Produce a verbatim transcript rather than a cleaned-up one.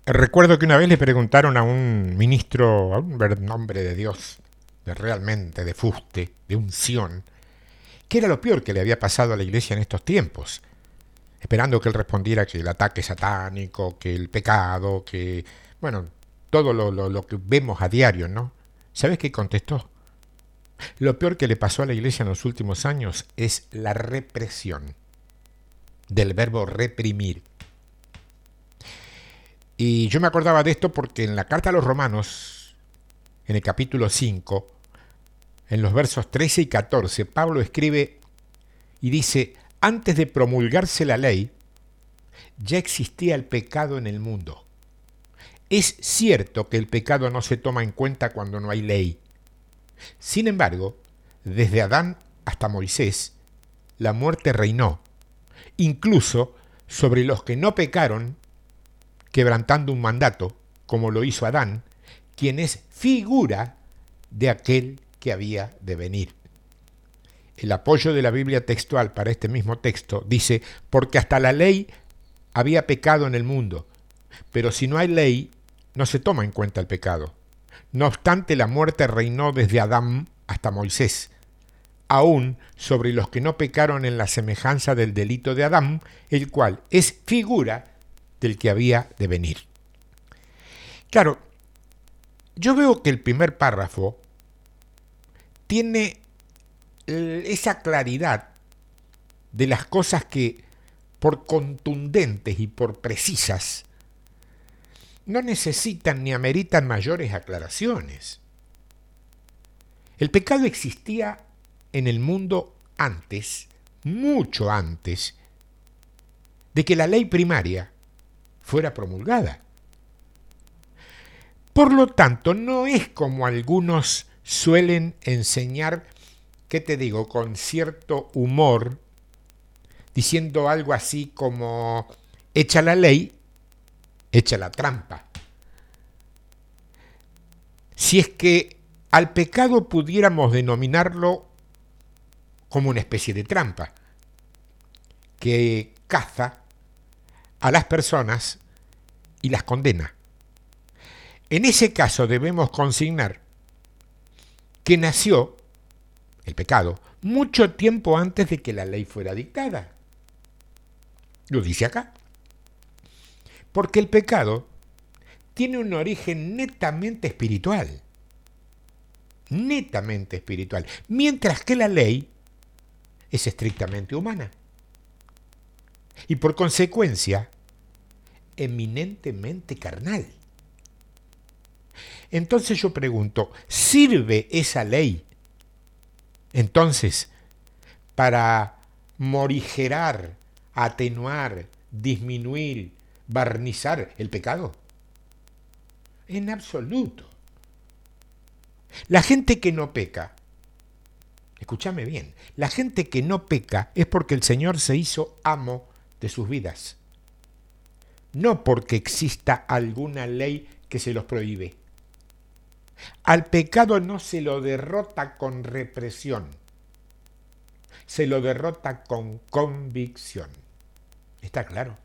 Recuerdo que una vez le preguntaron a un ministro, a un ver- hombre de Dios, de realmente, de fuste, de unción, qué era lo peor que le había pasado a la iglesia en estos tiempos, esperando que él respondiera que el ataque satánico, que el pecado, que, bueno, todo lo, lo, lo que vemos a diario, ¿no? ¿Sabes qué contestó? Lo peor que le pasó a la iglesia en los últimos años es la represión, del verbo reprimir. Y yo me acordaba de esto porque en la carta a los Romanos, en el capítulo cinco, en los versos trece y catorce, Pablo escribe y dice: antes de promulgarse la ley, ya existía el pecado en el mundo. Es cierto que el pecado no se toma en cuenta cuando no hay ley. Sin embargo, desde Adán hasta Moisés, la muerte reinó, incluso sobre los que no pecaron, quebrantando un mandato, como lo hizo Adán, quien es figura de aquel que había de venir. El apoyo de la Biblia textual para este mismo texto dice: porque hasta la ley había pecado en el mundo, pero si no hay ley, no se toma en cuenta el pecado. No obstante, la muerte reinó desde Adán hasta Moisés, aún sobre los que no pecaron en la semejanza del delito de Adán, el cual es figura del que había de venir. Claro, yo veo que el primer párrafo tiene esa claridad de las cosas que, por contundentes y por precisas, no necesitan ni ameritan mayores aclaraciones. El pecado existía en el mundo antes, mucho antes, de que la ley primaria fuera promulgada. Por lo tanto, no es como algunos suelen enseñar, ¿qué te digo?, con cierto humor, diciendo algo así como: echa la ley, echa la trampa. Si es que al pecado pudiéramos denominarlo como una especie de trampa que caza a las personas y las condena. En ese caso debemos consignar que nació el pecado mucho tiempo antes de que la ley fuera dictada. Lo dice acá. Porque el pecado tiene un origen netamente espiritual. Netamente espiritual. Mientras que la ley es estrictamente humana. Y por consecuencia, eminentemente carnal. Entonces yo pregunto, ¿sirve esa ley entonces para morigerar, atenuar, disminuir, barnizar el pecado? En absoluto. La gente que no peca, escúchame bien, la gente que no peca es porque el Señor se hizo amo de sus vidas, no porque exista alguna ley que se los prohíbe. Al pecado no se lo derrota con represión, se lo derrota con convicción. ¿Está claro?